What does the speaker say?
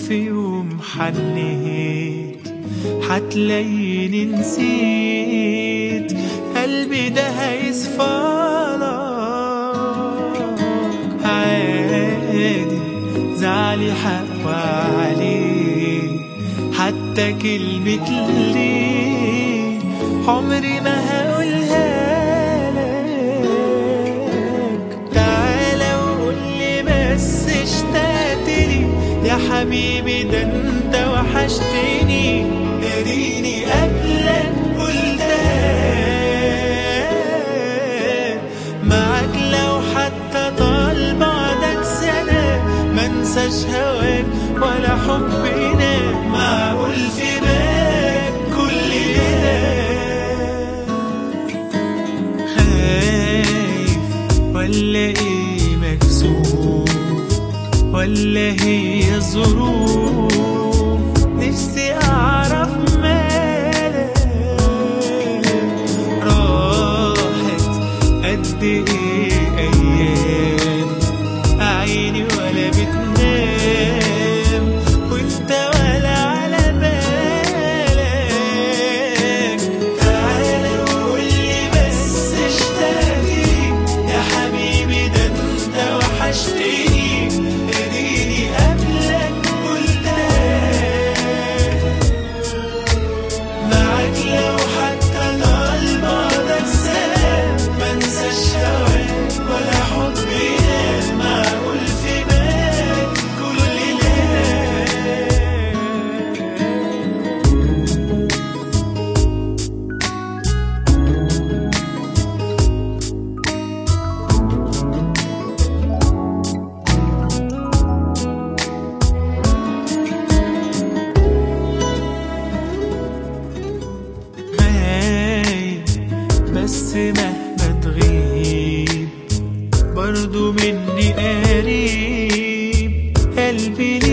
في يوم حنيت حتلاقيني نسيت قلبي ده هيصفالك عادي زعلي حق عليه حتى كلمة ليه عمري ما هقولها لك. تعالى وقولي بس اشتقتلي يا حبيبي ده انت وحشتني داريني قبلك قلتها معاك لو حتى طال بعدك سنة منساش هواك ولا حبنا معقول في بالك كل ده خايف ولا ايه مكسوف ولا هي الظروف نفسي اعرف مالك راحت قد ايه ايام عيني ولا بتنام وانت ولا على بالك. تعالى وقولي بس اشتقتلي يا حبيبي ده انت وحشتني اديني قبلك قلتها معاك لو حتى طال بعدك سنة منساش هواك ولا حبنا معقول في بالك كل ده. غايب بس مهما تغيب برضو مني قريب قلبي